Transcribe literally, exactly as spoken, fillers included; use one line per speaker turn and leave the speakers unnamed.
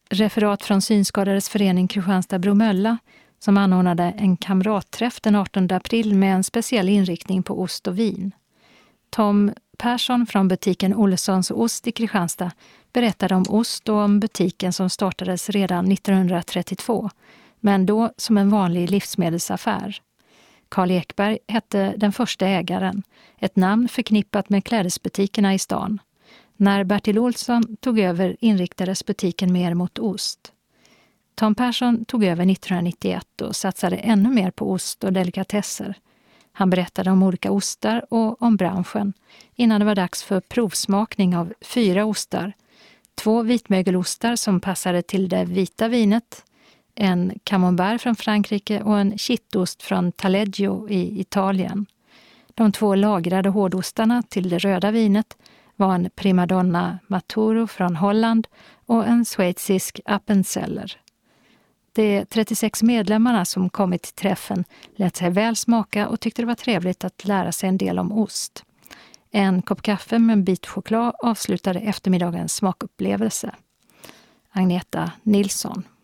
referat från Synskadades förening Kristianstad-Bromölla som anordnade en kamratträff den artonde april med en speciell inriktning på ost och vin. Tom Persson från butiken Olssons ost i Kristianstad berättade om ost och om butiken som startades redan nittonhundratrettiotvå, men då som en vanlig livsmedelsaffär. Karl Ekberg hette den första ägaren, ett namn förknippat med klädesbutikerna i stan. När Bertil Olsson tog över inriktades butiken mer mot ost. Tom Persson tog över nittonhundranittioett och satsade ännu mer på ost och delikatesser. Han berättade om olika ostar och om branschen innan det var dags för provsmakning av fyra ostar. Två vitmögelostar som passade till det vita vinet, en camembert från Frankrike och en kittost från Taleggio i Italien. De två lagrade hårdostarna till det röda vinet var en primadonna Maturo från Holland och en schweizisk Appenzeller. De trettiosex medlemmarna som kommit till träffen lät sig väl smaka och tyckte det var trevligt att lära sig en del om ost. En kopp kaffe med en bit choklad avslutade eftermiddagens smakupplevelse. Agneta Nilsson.